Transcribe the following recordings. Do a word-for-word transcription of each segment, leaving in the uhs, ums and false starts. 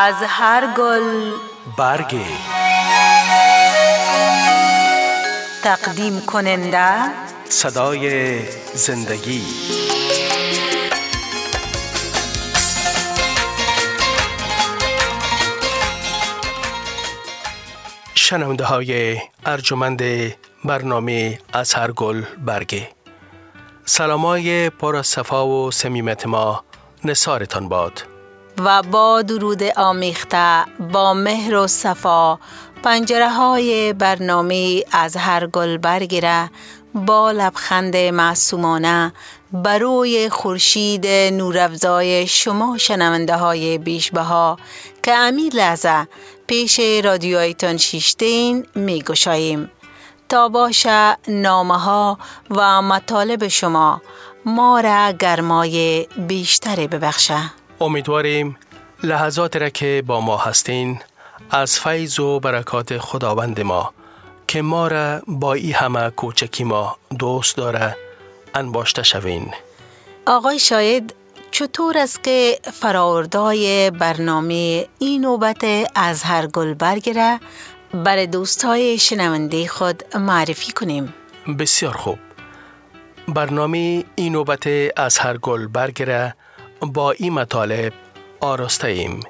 از هر گل برگی. تقدیم کننده صدای زندگی. شنونده های ارجمند برنامه از هر گل برگی، سلامای پر از صفا و صمیمیت ما نثارتان باد و با درود آمیخته با مهر و صفا پنجره های برنامه از هر گل برگیره با لبخند معصومانه بروی خورشید نورافزای شما شنونده های بیشبها که امیر لحظه پیش رادیویتان شیشتین می گشاییم تا باشه نامه ها و مطالب شما ما را گرمای بیشتری ببخشه. امیدواریم لحظات را که با ما هستین از فیض و برکات خداوند ما که ما را با ای همه کوچکی ما دوست داره انباشته شوین. آقای شاید چطور است که فراوردای برنامه این نوبت از هر گل برگیره برای دوستای شنونده خود معرفی کنیم؟ بسیار خوب. برنامه این نوبت از هر گل برگیره با این مطالب آراسته ایم.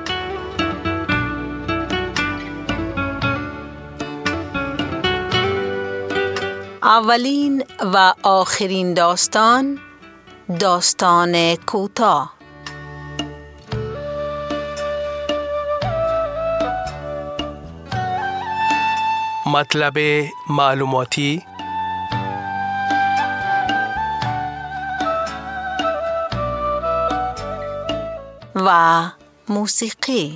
اولین و آخرین داستان، داستان کوتاه. مطلب معلوماتی و موسیقی.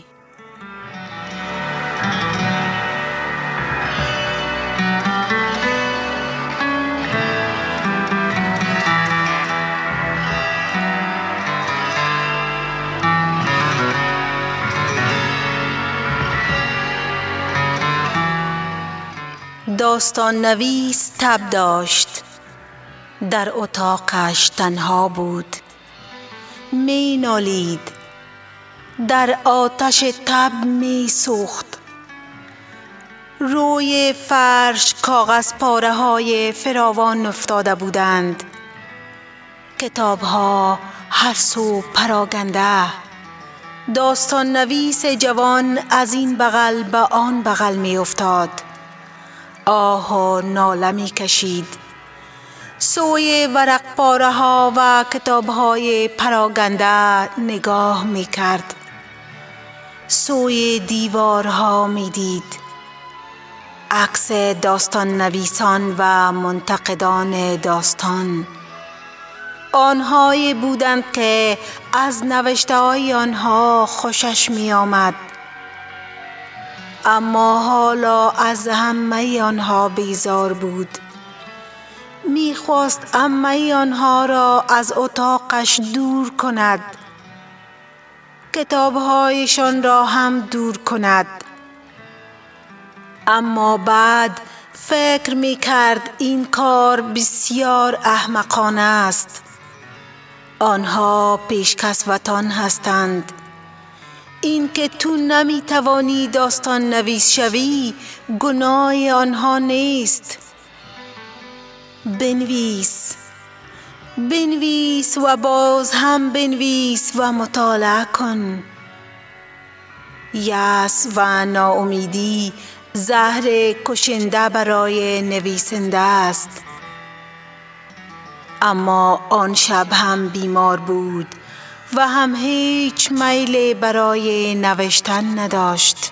داستان نویس تب داشت. در اتاقش تنها بود. می نالید. در آتش تب می سوخت. روی فرش کاغذ پاره های فراوان افتاده بودند. کتاب ها هر سو پراگنده. داستان نویس جوان از این بغل به آن بغل می افتاد. آه و ناله می کشید. سوی ورق پاره ها و کتاب های پراگنده نگاه می کرد. سوی دیوارها می دید. عکس داستان نویسان و منتقدان داستان. آنهایی بودند که از نوشته های آنها خوشش می آمد. اما حالا از همه آنها بیزار بود. می‌خواست همه آنها را از اتاقش دور کند. کتاب‌هایشان را هم دور کند. اما بعد فکر می‌کرد این کار بسیار احمقانه است. آنها پیشکسوتان هستند. این که تو نمی توانی داستان نویس شوی گناه آنها نیست. بنویس بنویس و باز هم بنویس و مطالعه کن. یأس و ناامیدی زهر کشنده برای نویسنده است. اما آن شب هم بیمار بود و هم هیچ میل برای نوشتن نداشت.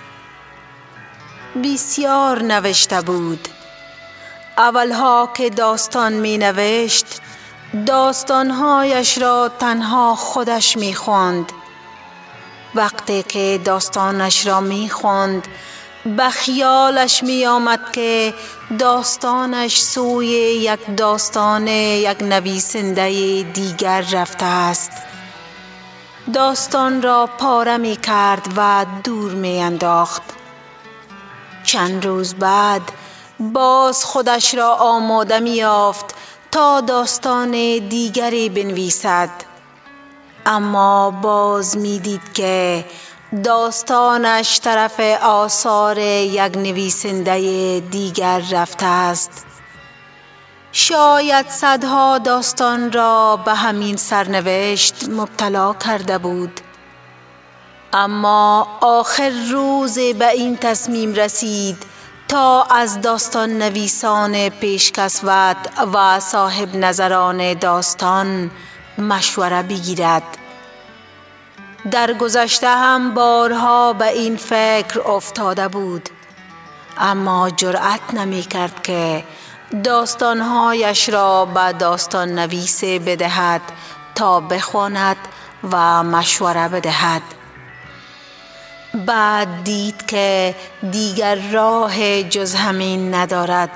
بسیار نوشته بود. اولها که داستان می نوشت داستانهایش را تنها خودش می خواند. وقتی که داستانش را می خواند به خیالش می آمد که داستانش سوی یک داستان یک نویسنده دیگر رفته است. داستان را پاره می کرد و دور می انداخت. چند روز بعد باز خودش را آماده می یافت تا داستان دیگری بنویسد. اما باز می دید که داستانش طرف آثار یک نویسنده دیگر رفته است. شاید صدها داستان را به همین سرنوشت مبتلا کرده بود، اما آخر روز به این تصمیم رسید تا از داستان نویسان پیشکسوت و صاحب نظران داستان مشوره بگیرد. در گذشته هم بارها به این فکر افتاده بود، اما جرأت نمی کرد که داستانهایش را به داستان نویس بدهد تا بخواند و مشوره بدهد. بعد دید که دیگر راه جز همین ندارد.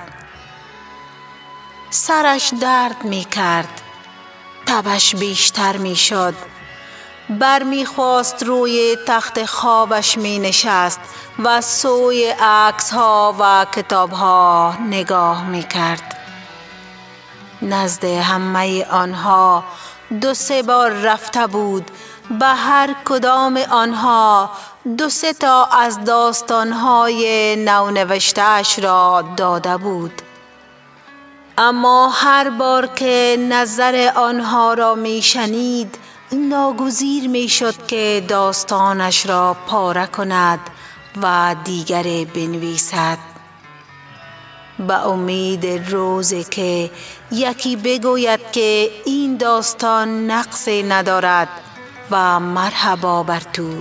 سرش درد می کرد، تبش بیشتر می شد. بر می خواست روی تخت خوابش می نشست و سوی عکس ها و کتاب ها نگاه می کرد. نزد همه آنها دو سه بار رفته بود. به هر کدام آنها دو سه تا از داستانهای نونوشته‌اش را داده بود، اما هر بار که نظر آنها را می شنید ناگزیر می شد که داستانش را پاره کند و دیگری بنویسد، به امید روزی که یکی بگوید که این داستان نقصی ندارد و مرحبا بر تو.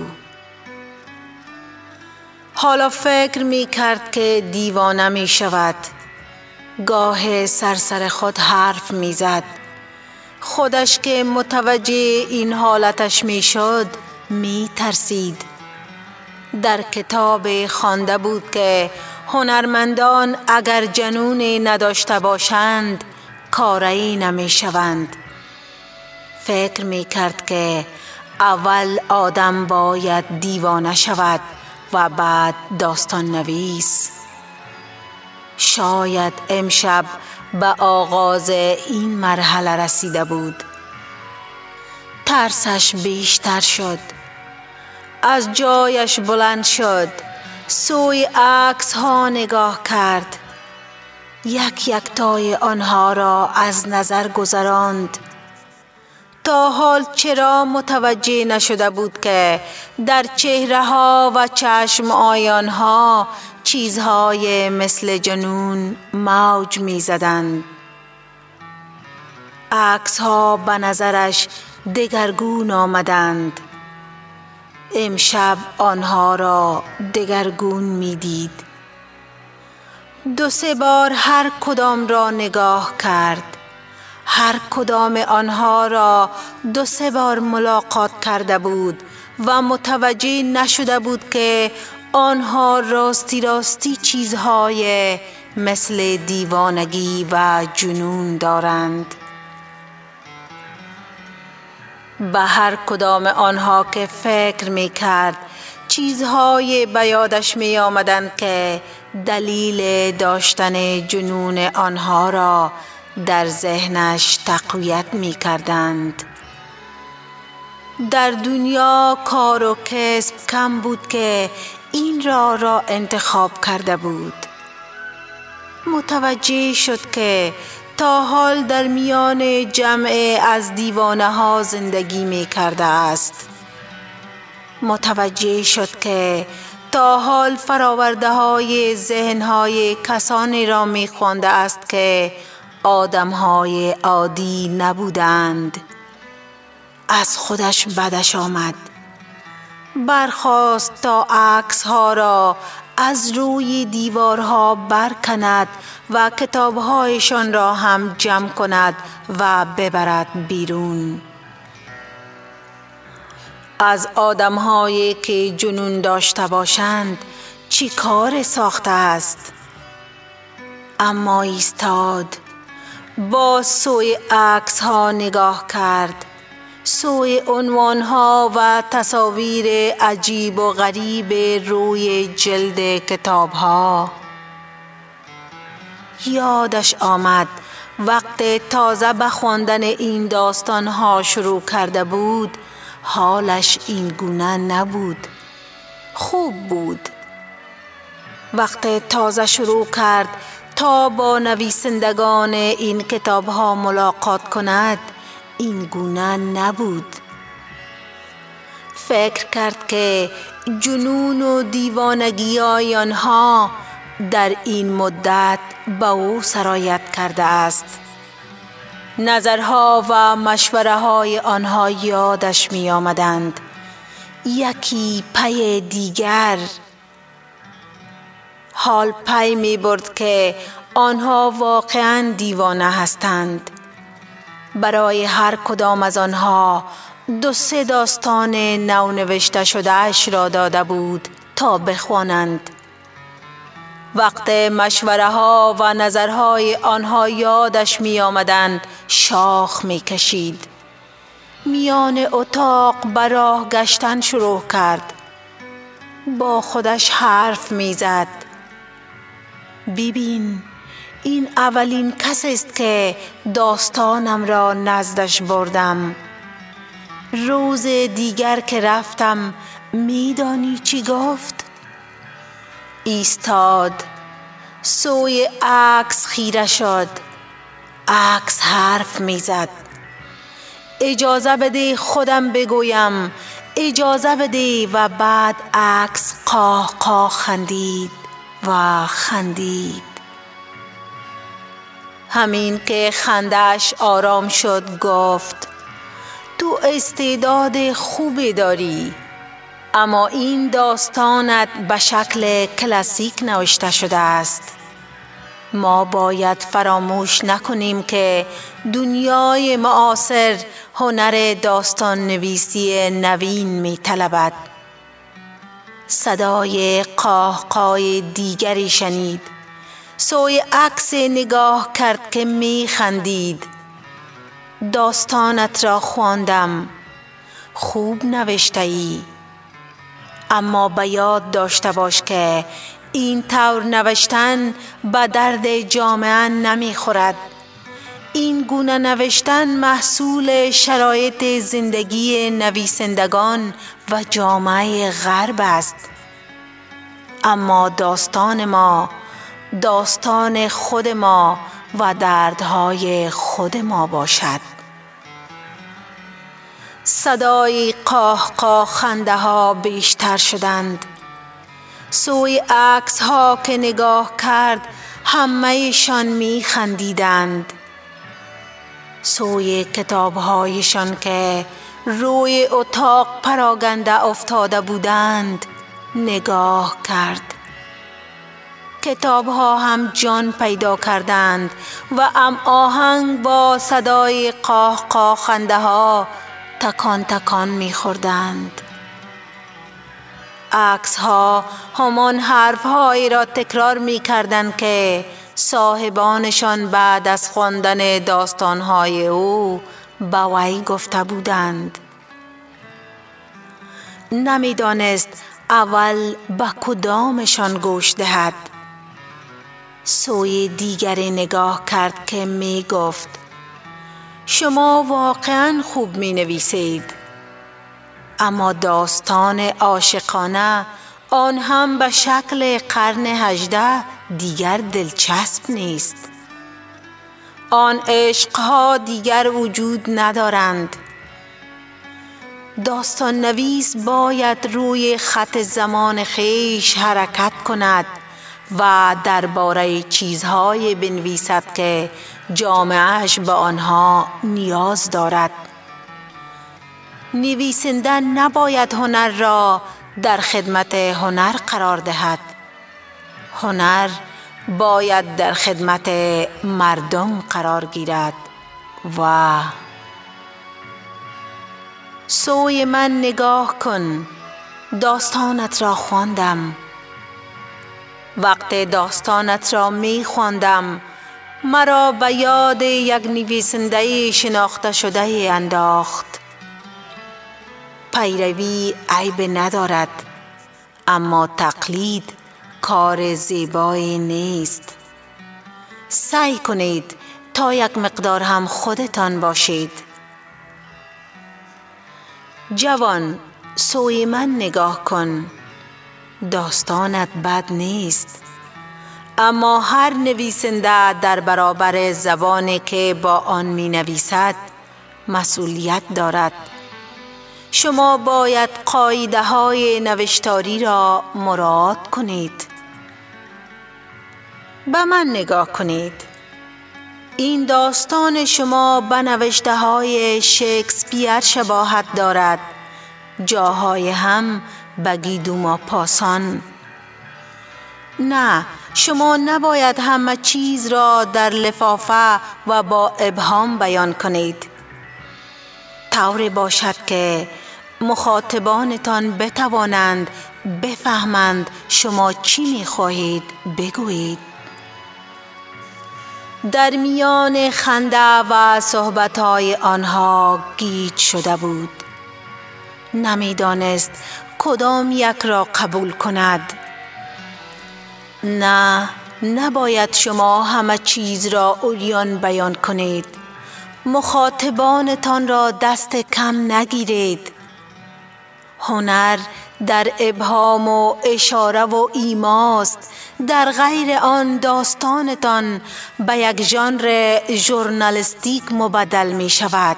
حالا فکر می کرد که دیوانه می شود. گاه سرسر خود حرف می زد. خودش که متوجه این حالتش می شد می ترسید. در کتاب خوانده بود که هنرمندان اگر جنون نداشته باشند کاری نمی شوند. فکر می کرد که اول آدم باید دیوانه شود و بعد داستان نویس. شاید امشب به آغاز این مرحله رسیده بود. ترسش بیشتر شد. از جایش بلند شد، سوی عکس ها نگاه کرد. یک یک تای آنها را از نظر گذراند. تا حال چرا متوجه نشده بود که در چهره ها و چشم آیانها چیزهای مثل جنون موج می زدند. عکس ها به نظرش دگرگون آمدند. امشب آنها را دگرگون می دید. دو سه بار هر کدام را نگاه کرد. هر کدام آنها را دو سه بار ملاقات کرده بود و متوجه نشده بود که آنها راستی راستی چیزهای مثل دیوانگی و جنون دارند. به هر کدام آنها که فکر می کرد چیزهای به یادش می آمدند که دلیل داشتن جنون آنها را در ذهنش تقویت می کردند. در دنیا کار و کسب کم بود که این را را انتخاب کرده بود. متوجه شد که تا حال در میان جمع از دیوانه ها زندگی می کرده است. متوجه شد که تا حال فراورده های ذهن های کسانی را می خوانده است که آدم های عادی نبودند. از خودش بدش آمد. برخاست تا عکس ها را از روی دیوارها برکند و کتابهایشان را هم جمع کند و ببرد بیرون. از آدم‌هایی که جنون داشته باشند چی کار ساخته است؟ اما ایستاد، با سوی عکس ها نگاه کرد، سوی عنوان ها و تصاویر عجیب و غریب روی جلد کتاب ها. یادش آمد وقت تازه به خواندن این داستان ها شروع کرده بود حالش این گونه نبود. خوب بود. وقت تازه شروع کرد تا با نویسندگان این کتاب ها ملاقات کند این گونه نبود. فکر کرد که جنون و دیوانگی های آنها در این مدت به او سرایت کرده است. نظرها و مشوره های آنها یادش می آمدند، یکی پی دیگر. حال پی می برد که آنها واقعاً دیوانه هستند. برای هر کدام از آنها دو سه داستان نو نوشته شده اش را داده بود تا بخوانند. وقت مشوره ها و نظرهای آنها یادش می آمدند شاخ می کشید. میان اتاق براه گشتن شروع کرد. با خودش حرف می زد. ببین، این اولین کس است که داستانم را نزدش بردم. روز دیگر که رفتم میدانی چی گفت؟ ایستاد، سوی عکس خیره شد. عکس حرف میزد. اجازه بده خودم بگویم، اجازه بده. و بعد عکس قاه قاه خندید و خندید. همین که خندش آرام شد گفت تو استعداد خوبی داری، اما این داستانت به شکل کلاسیک نوشته شده است. ما باید فراموش نکنیم که دنیای معاصر هنر داستان نویسی نوین می طلبد. صدای قاهقای دیگری شنید. سوی عکس نگاه کرد که می خندید. داستانت را خواندم. خوب نوشته ای. اما به یاد داشته باش که این طور نوشتن به درد جامعه نمی خورد. این گونه نوشتن محصول شرایط زندگی نویسندگان و جامعه غرب است. اما داستان ما، داستان خود ما و دردهای خود ما باشد. صدای قاه قاه خنده ها بیشتر شدند. سوی عکس ها که نگاه کرد همه‌شان می خندیدند. سوی کتاب هایشان که روی اتاق پراگنده افتاده بودند نگاه کرد. کتاب ها هم جان پیدا کردند و ام آهنگ با صدای قاه قاه خنده ها تکان تکان می خوردند. عکس ها همان حرف هایی را تکرار می کردند که صاحبانشان بعد از خواندن داستان های او به وی گفته بودند. نمی دانست اول به کدامشان گوش دهد. سوی دیگری نگاه کرد که می گفت شما واقعا خوب می نویسید، اما داستان عاشقانه آن هم به شکل قرن هجده دیگر دلچسب نیست. آن عشقها دیگر وجود ندارند. داستان نویس باید روی خط زمان خیش حرکت کند و درباره چیزهای بنویسد که جامعهش به آنها نیاز دارد. نویسنده نباید هنر را در خدمت هنر قرار دهد. هنر باید در خدمت مردم قرار گیرد. و سوی من نگاه کن، داستانت را خواندم. وقت داستانت را می خواندم مرا به یاد یک نویسنده شناخته شده انداخت. پیروی عیب ندارد، اما تقلید کار زیبایی نیست. سعی کنید تا یک مقدار هم خودتان باشید. جوان، سوی من نگاه کن. داستانت بد نیست، اما هر نویسنده در برابر زبانی که با آن می نویسد مسئولیت دارد. شما باید قاعده های نوشتاری را مراعات کنید. به من نگاه کنید. این داستان شما به نوشته های شکسپیر شباهت دارد، جاهای هم به گیدو ماپاسان. نه، شما نباید همه چیز را در لفافه و با ابهام بیان کنید. طوری باشد که مخاطبانتان بتوانند بفهمند شما چی می‌خواهید بگویید. در میان خنده و صحبت‌های آنها گیج شده بود. نمی‌دانست کدام یک را قبول کند. نه، نباید شما همه چیز را عریان بیان کنید. مخاطبانتان را دست کم نگیرید. هنر در ابهام و اشاره و ایماست. در غیر آن داستانتان به یک ژانر ژورنالیستیک مبدل می شود.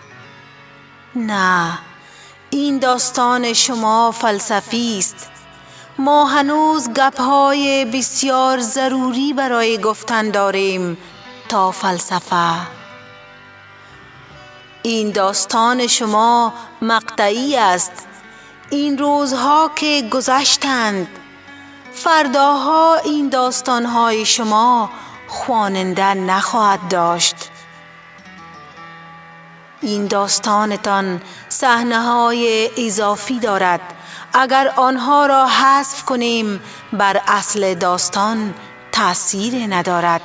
نه، این داستان شما فلسفی است. ما هنوز گپ‌های بسیار ضروری برای گفتن داریم تا فلسفه. این داستان شما مقطعی است. این روزها که گذشتند، فرداها این داستانهای شما خواننده نخواهد داشت. این داستانتان صحنه‌های اضافی دارد. اگر آنها را حذف کنیم بر اصل داستان تأثیر ندارد.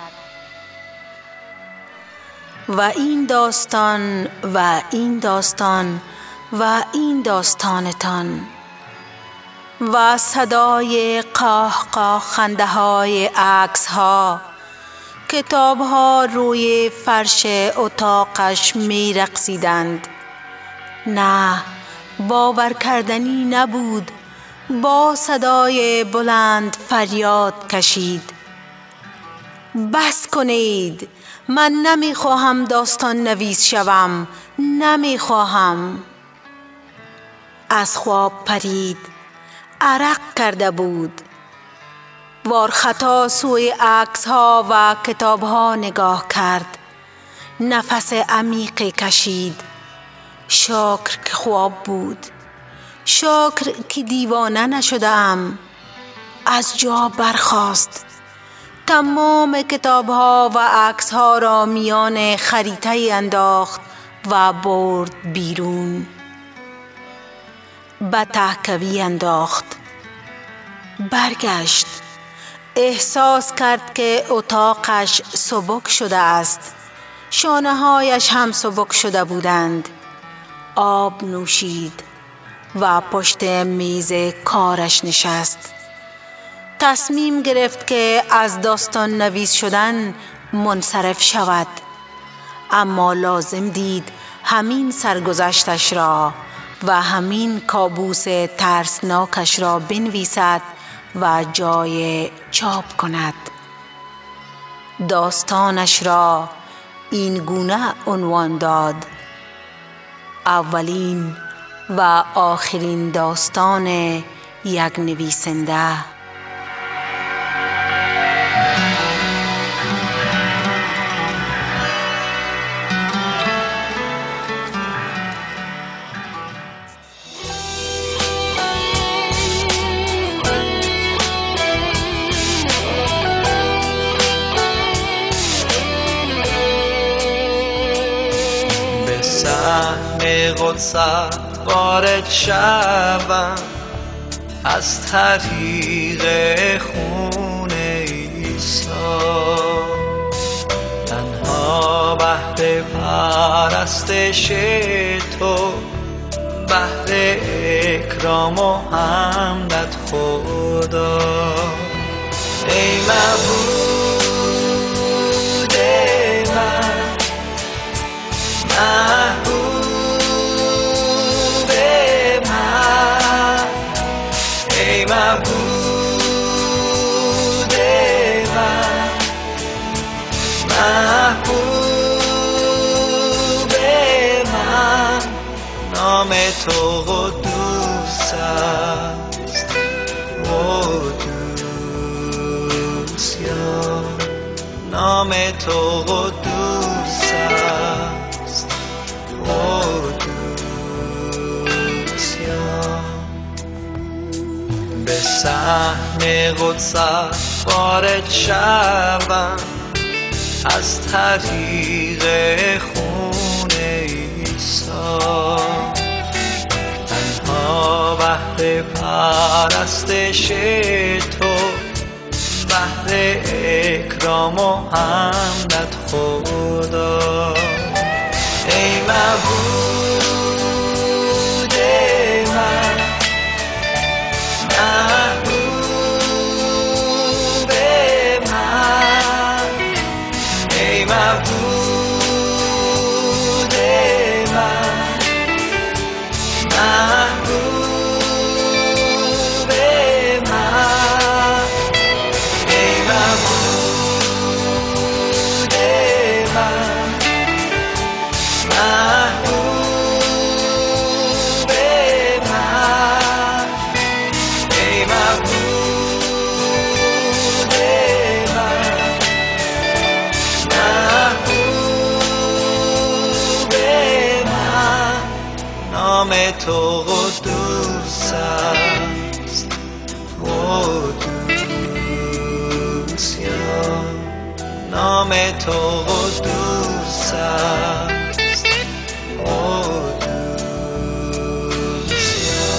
و این داستان و این داستان و این داستانتان و صدای قاه قاه خنده های عکس ها، کتاب ها روی فرش اتاقش می رقصیدند. نه، باور کردنی نبود. با صدای بلند فریاد کشید: بس کنید، من نمی خواهم داستان نویس شوم، نمی خواهم. از خواب پرید، عرق کرده بود. وارخطا سوی عکس ها و کتاب ها نگاه کرد. نفس عمیقی کشید. شکر که خواب بود. شکر که دیوانه نشدم. از جا برخاست. تمام کتاب ها و عکس ها را میان خریطه انداخت و برد بیرون. به تهکوی انداخت. برگشت. احساس کرد که اتاقش سبک شده است. شانه هایش هم سبک شده بودند. آب نوشید و پشت میز کارش نشست. تصمیم گرفت که از داستان نویس شدن منصرف شود، اما لازم دید همین سرگذشتش را و همین کابوس ترسناکش را بنویسد و جای چاپ کند. داستانش را این گونه عنوان داد: اولین و آخرین داستان یک نویسنده. قدس وارد شوم از طریق خون عیسی، تنها بهر پرستش تو، بهر اکرام و حمدت خدا. ای معبود من، محبوب ای معبود تو قدوس است، قدوس یا نام تو قدوس است، قدوس یا به سهم قدست وارد شوم از طریق خون عیسی، تنها بهر پرستش تو، بهر اکرام و حمدت خدا. ای معبود من، محبوب من، ای معبود من، محبوب من، ای معبود من، محبوب من، ای معبود من، محبوب من. نام تو قدوس است، قدوس یا نام تو قدوس است، قدوس یا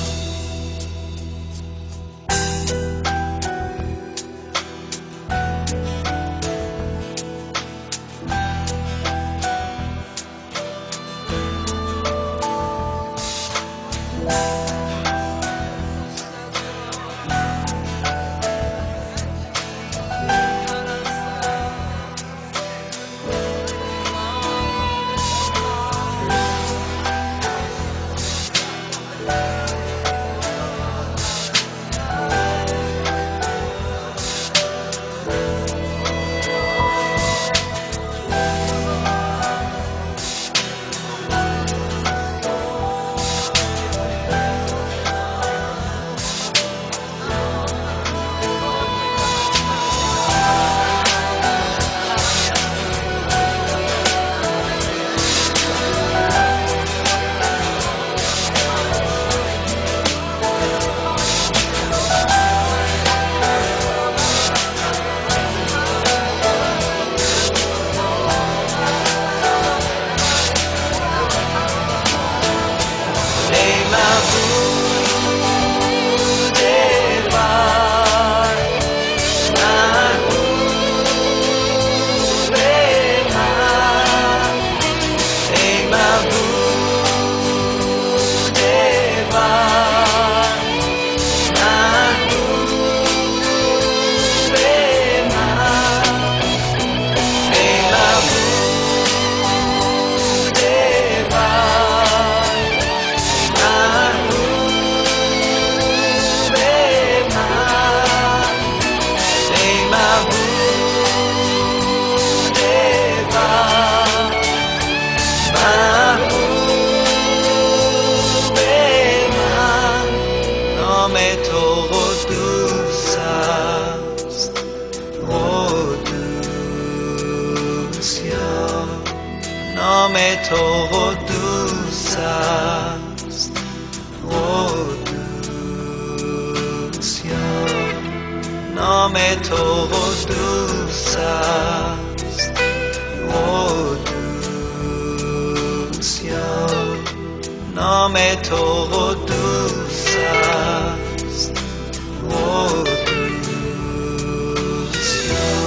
نام تو قدوس است، قدوس یا نام تو قدوس است، قدوس یا نام تو قدوس است، قدوس یا.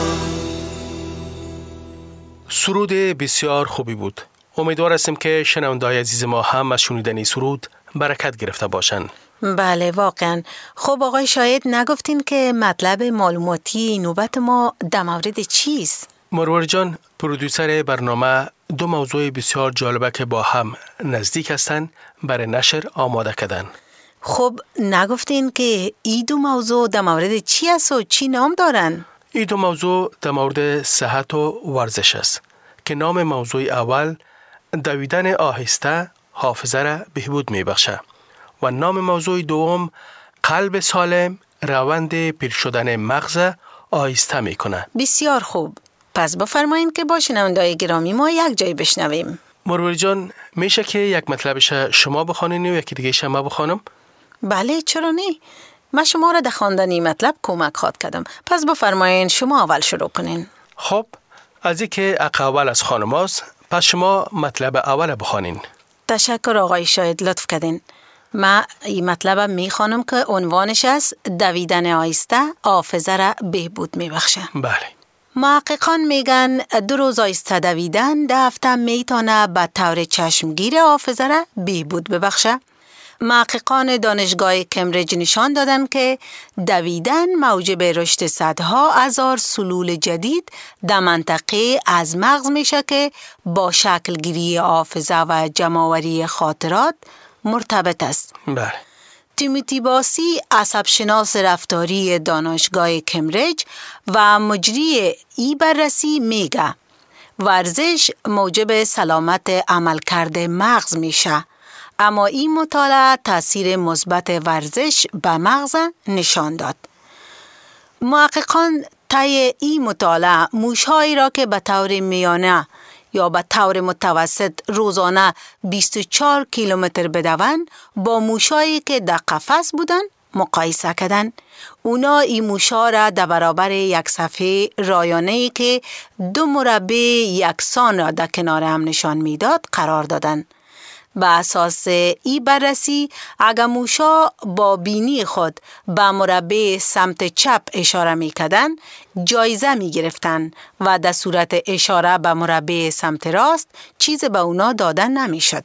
سرود بسیار خوبی بود. امیدوار هستیم که شنونده‌های عزیز ما هم از شنیدن این سرود برکت گرفته باشند. بله واقعا. خب آقای شاهد نگفتین که مطلب معلوماتی نوبت ما در مورد چیست؟ مروار جان، پرودوسر برنامه دو موضوع بسیار جالبه که با هم نزدیک هستند برای نشر آماده کردن. خب نگفتین که این دو موضوع در مورد چی است و چی نام دارن؟ این دو موضوع در مورد صحت و ورزش است که نام موضوع اول دویدن آهسته حافظه را بهبود می بخشه. و نام موضوع دوم قلب سالم روند پیر شدن مغز آهسته می کنه. بسیار خوب. پس بفرمایید که با شنونده‌های گرامی ما یک جای بشنویم. مروری جان، میشه که یک مطلبش شما بخوانین و یکی دیگه شما بخوانم؟ بله، چرا نه؟ من شما را در خواندن مطلب کمک خواد کردم. پس بفرمایید شما اول شروع کنین. خب، از اینکه اول از خانم هاست، پس شما مطلب اول بخوانین. تشکر آقای شاهد، لطف کردین. من این مطلب میخوانم که عنوانش است دویدن آهسته حافظه را بهبود میبخشه. بله. محققان میگن دو روز آهسته دویدن در هفته میتونه به طور چشمگیر حافظه را بهبود ببخشه. محققان دانشگاه کمبریج نشان دادن که دویدن موجب رشد صدها هزار سلول جدید در منطقه از مغز میشه که با شکل گیری حافظه و جمع‌آوری خاطرات مرتبط است. بله. تیموتی باسی، عصبشناس رفتاری دانشگاه کمبریج و مجری ای بررسی میگه ورزش موجب سلامت عملکرد مغز میشه، اما این مطالعه تاثیر مثبت ورزش به مغز نشان داد. محققان طی این مطالعه موشهایی را که به طور میانه یا به طور متوسط روزانه بیست و چهار کیلومتر بدوند با موشهایی که در قفس بودند مقایسه کردند. اونا این موشها را در برابر یک صفحه رایانه‌ای که دو مربع یکسان را در کنار هم نشان میداد قرار دادند. به اساس این بررسی اگر موشا با بینی خود به مربع سمت چپ اشاره میکردن جایزه میگرفتن و در صورت اشاره به مربع سمت راست چیز به اونا دادن نمیشد.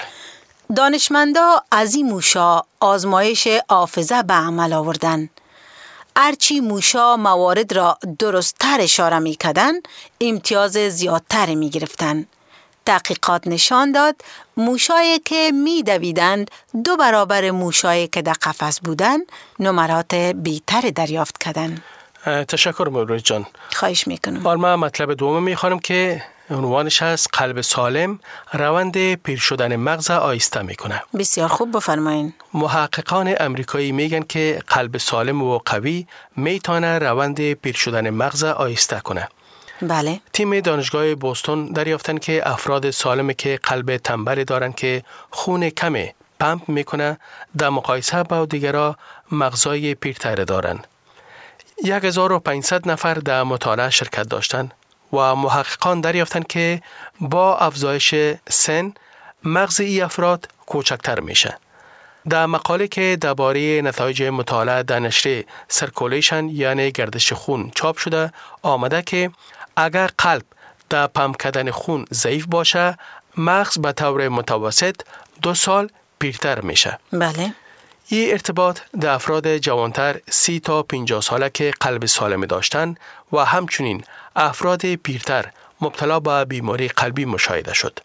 دانشمندا از این موشا آزمایش حافظه به عمل آوردن. هرچی موشا موارد را درست‌تر اشاره میکردن امتیاز زیادتر میگرفتن. تحقیقات نشان داد موشایی که می دویدند دو برابر موشایی که در قفس بودند نمرات بهتر دریافت کردند. تشکر مروری جان. خواهش میکنم. حالا من مطلب دوم میخوانم که عنوانش هست قلب سالم روند پیر شدن مغز آهسته میکنه. بسیار خوب، بفرمایید. محققان امریکایی میگن که قلب سالم و قوی میتونه روند پیر شدن مغز آهسته کنه. بله. تیم دانشگاه بوستون دریافتن که افراد سالم که قلب تنبل دارن که خون کمی پمپ میکنه در مقایسه با دیگرها مغزای پیرتر دارن. یک هزار و پانصد نفر در مطالعه شرکت داشتن و محققان دریافتن که با افزایش سن مغز ای افراد کوچکتر میشه. در مقاله که درباره نتایج مطالعه در نشر سرکولیشن یعنی گردش خون چاپ شده آمده که اگر قلب در پمپ کردن خون ضعیف باشه مغز به طور متوسط دو سال پیرتر میشه. بله. این ارتباط در افراد جوانتر سی تا پنجاه ساله که قلب سالم داشتن و همچنین افراد پیرتر مبتلا به بیماری قلبی مشاهده شد.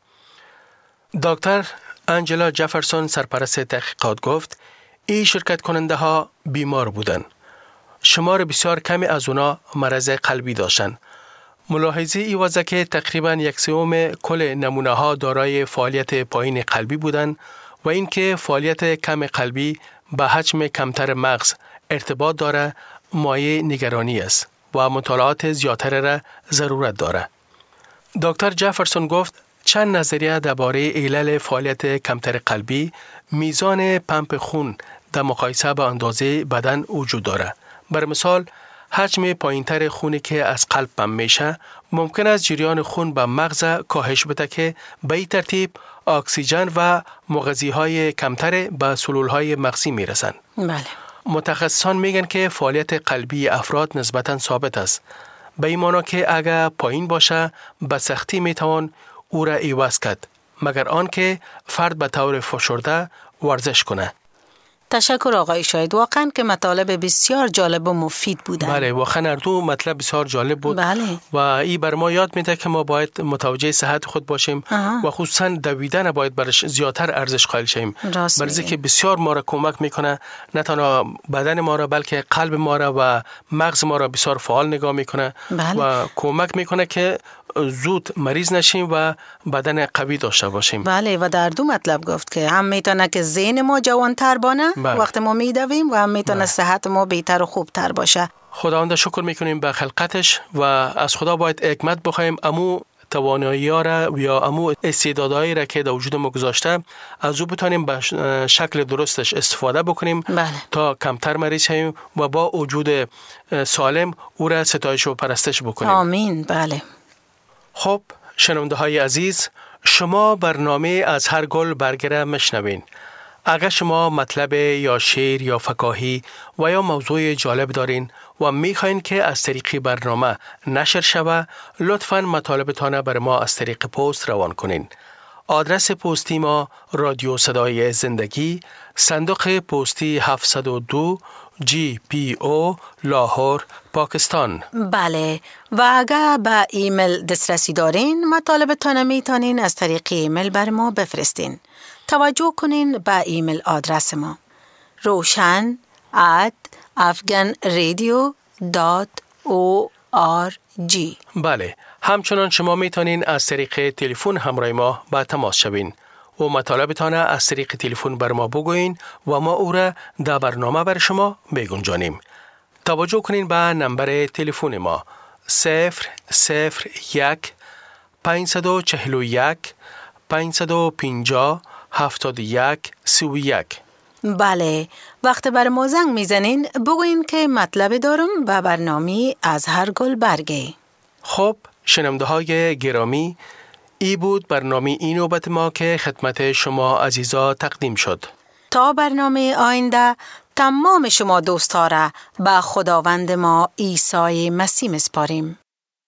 دکتر انجلا جفرسون سرپرست تحقیقات گفت این شرکت کننده ها بیمار بودن. شمار بسیار کمی از اونا مرض قلبی داشتن. ملاحظه ای وضع که تقریبا یک سوم کل نمونه ها دارای فعالیت پایین قلبی بودند و اینکه فعالیت کم قلبی به حجم کمتر مغز ارتباط داره مایه نگرانی است و مطالعات زیادتر را ضرورت داره. دکتر جفرسون گفت چند نظریه درباره علل فعالیت کمتر قلبی میزان پمپ خون در مقایسه با اندازه بدن وجود داره. بر مثال حجم پایینتر خونی که از قلب پمپ میشه ممکن است جریان خون به مغز کاهش بده که به این ترتیب اکسیژن و مغذی‌های کمتر به سلول‌های مغزی میرسند. بله. متخصصان میگن که فعالیت قلبی افراد نسبتاً ثابت است. به این معنی که اگر پایین باشه به سختی میتوان او را عوض کرد مگر آنکه فرد به طور فشرده ورزش کنه. تشکر آقای شاهد، واقعا که مطالب بسیار جالب و مفید بودن. بله واقعا هر دو مطلب بسیار جالب بود. بله. و این بر ما یاد میده که ما باید متوجه صحت خود باشیم آه. و خصوصا دویدن باید برش زیادتر ارزش قائل شیم، برای که بسیار ما را کمک میکنه، نه تنها بدن ما را بلکه قلب ما را و مغز ما را بسیار فعال نگاه میکنه. بله. و کمک میکنه که زود مریض نشیم و بدن قوی داشته باشیم. بله و در دو مطلب گفت که هم میتونه که ذهن ما جوانتر بانه بله. وقت ما میدویم و هم میتونه بله. صحت ما بهتر و خوبتر باشه. خداوند شکر میکنیم به خلقتش و از خدا باید حکمت بخوایم، امو توانایی‌ها را یا امو استعدادهایی را که در وجود ما گذاشته از او بتونیم به شکل درستش استفاده بکنیم. بله. تا کمتر مریض شویم و با وجود سالم او را ستایش و پرستش بکنیم. آمین. بله. خب شنونده های عزیز، شما برنامه از هر گل برگره مشنوین. اگر شما مطلب یا شعر یا فکاهی و یا موضوع جالب دارین و میخواین که از طریق برنامه نشر شوه، لطفاً مطالبتان بر ما از طریق پست روان کنین. آدرس پستی ما رادیو صدای زندگی، صندوق پستی هفتصد و دو جی پی او لاهور، پاکستان. بله. و اگر به ایمیل دسترسی دارین، مطالبتان میتونین از طریق ایمیل بر ما بفرستین. توجه کنین به ایمیل آدرس ما روشن ات افغان رادیو دات او آر جی. بله. همچنان شما میتونین از طریق تلفن همراه ما با تماس شوین و مطالبتان از طریق تلفن بر ما بگوین و ما او را در برنامه بر شما بگنجانیم. توجه کنین به نمبر تلفن ما صفر صفر یک پنجصد و چهل و یک پنجصد و پنجاه هفتاد و یک سی و یک. بله. وقت بر ما زنگ میزنین بگوین که مطلب دارم و برنامه از هر گل برگه. خب شنونده های گرامی، ای بود برنامه این نوبت ما که خدمت شما عزیزا تقدیم شد. تا برنامه آینده تمام شما دوستا را به خداوند ما عیسی مسیح میسپاریم.